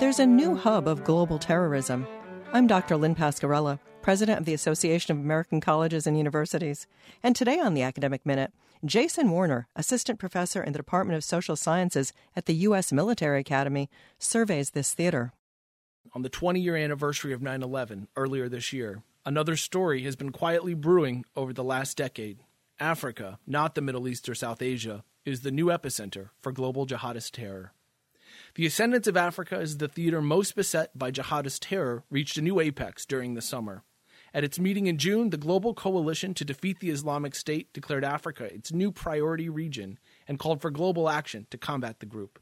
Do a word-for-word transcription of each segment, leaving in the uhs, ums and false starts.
there's a new hub of global terrorism. I'm Doctor Lynn Pascarella, President of the Association of American Colleges and Universities. And today on the Academic Minute, Jason Warner, Assistant Professor in the Department of Social Sciences at the U S Military Academy, surveys this theater. On the twenty-year anniversary of nine eleven, earlier this year, another story has been quietly brewing over the last decade. Africa, not the Middle East or South Asia, is the new epicenter for global jihadist terror. The ascendance of Africa as the theater most beset by jihadist terror reached a new apex during the summer. At its meeting in June, the Global Coalition to Defeat the Islamic State declared Africa its new priority region and called for global action to combat the group.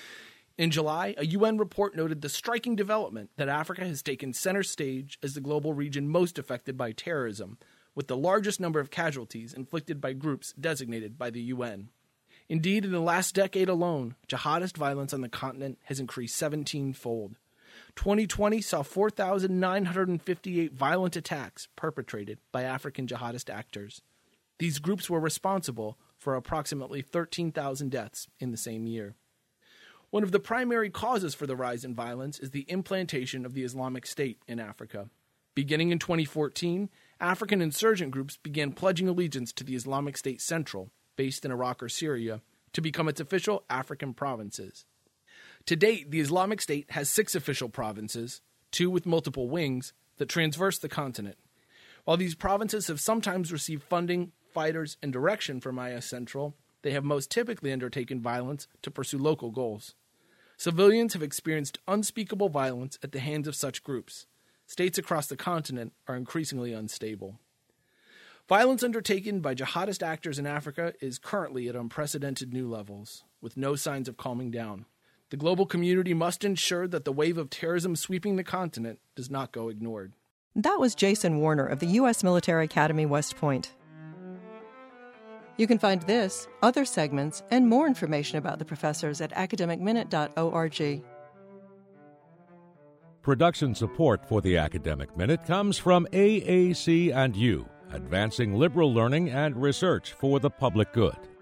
In July, a U N report noted the striking development that Africa has taken center stage as the global region most affected by terrorism, with the largest number of casualties inflicted by groups designated by the U N. Indeed, in the last decade alone, jihadist violence on the continent has increased seventeen-fold. twenty twenty saw four thousand nine hundred fifty-eight violent attacks perpetrated by African jihadist actors. These groups were responsible for approximately thirteen thousand deaths in the same year. One of the primary causes for the rise in violence is the implantation of the Islamic State in Africa. Beginning in twenty fourteen, African insurgent groups began pledging allegiance to the Islamic State Central, based in Iraq or Syria, to become its official African provinces. To date, the Islamic State has six official provinces, two with multiple wings, that traverse the continent. While these provinces have sometimes received funding, fighters, and direction from I S Central, they have most typically undertaken violence to pursue local goals. Civilians have experienced unspeakable violence at the hands of such groups. States across the continent are increasingly unstable. Violence undertaken by jihadist actors in Africa is currently at unprecedented new levels, with no signs of calming down. The global community must ensure that the wave of terrorism sweeping the continent does not go ignored. That was Jason Warner of the U S Military Academy, West Point. You can find this, other segments, and more information about the professors at academic minute dot org. Production support for the Academic Minute comes from A A C and U, advancing liberal learning and research for the public good.